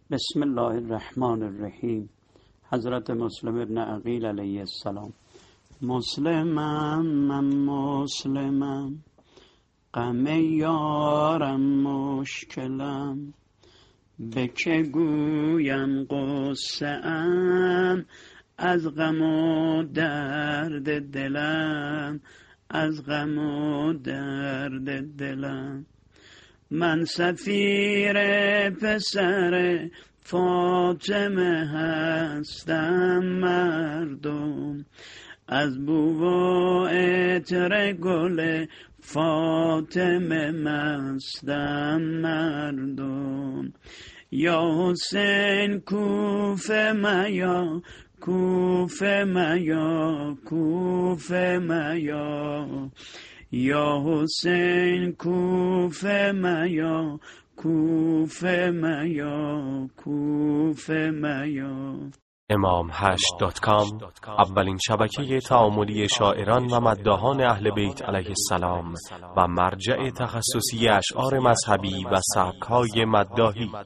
بسم الله الرحمن الرحیم. حضرت مسلم ابن عقیل علیه السلام. مسلمم من مسلمم، غم یارم مشکلم، به که گویم قصه ام، از غم و درد دلم، از غم و درد دلم. من سفیر پسر فاطمه هستم مردم، از بو و عطر گل فاطمه مستم مردم. یا حسین کوفه میا، کوفه میا، کوفه میا، یا حسین کوفه میا، کوفه میا، کوفه میا. imam8.com اولین شبکه تعاملی شاعران و مداحان اهل بیت علیه السلام و مرجع تخصصی اشعار مذهبی و سبک‌های مداحی.